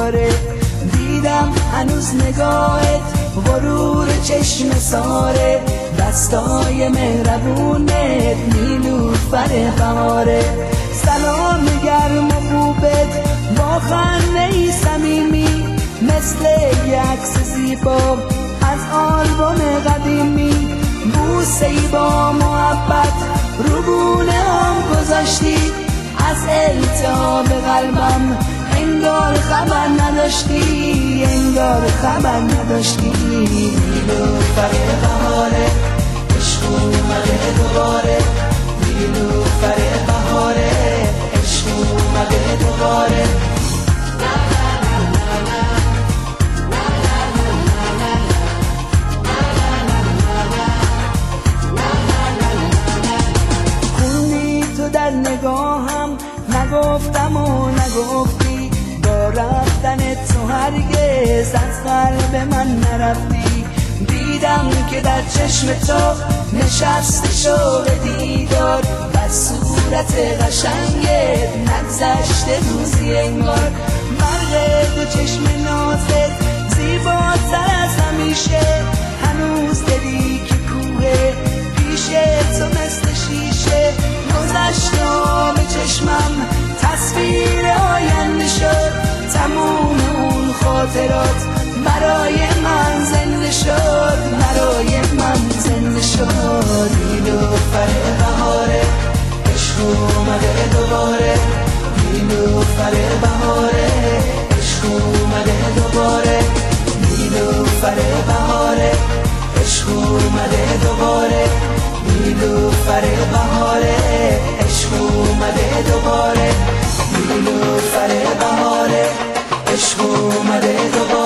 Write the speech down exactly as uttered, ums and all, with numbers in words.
دوباره. دیدم هنوز نگاهت غرور چشم ساره، دستای مهربونت نیلوفر بهاره. سلام گرم و خوبت با خنده صمیمی، مثل یک عکس زیبا از آلبوم قدیمی. بوسه‌ای با محبت رو گونه هم گذاشتی، از التهاب قلبم انگار خبر نداشتی، انگار خبر نداشتی. نیلوفر بهاره عشق اومده دوباره، نیلوفر بهاره عشق اومده دوباره. خوندی تو در نگاهم، نگفتم و نگفتی، با رفتن تو هرگز از قلب من نرفتی. دیدم که در چشم تو نشسته شوق دیدار، بر صورت قشنگت نگذشته روزی انگار. برق دو چشم نازت زیباتر از همیشه، هنوز دلی که کوه پیش تو مثل شیشه. گذشتم به چشمم تصویر آینده شد، تموم اون خاطرات برای من زنده شد، برای من زنده شد. نیلوفر بهاره عشق اومده دوباره، نیلوفر بهاره عشق اومده دوباره، نیلوفر بهاره عشق اومده دوباره، نیلوفر بهاره عشق اومده دوباره، نیلوفر بهاره عشق اومده دوباره.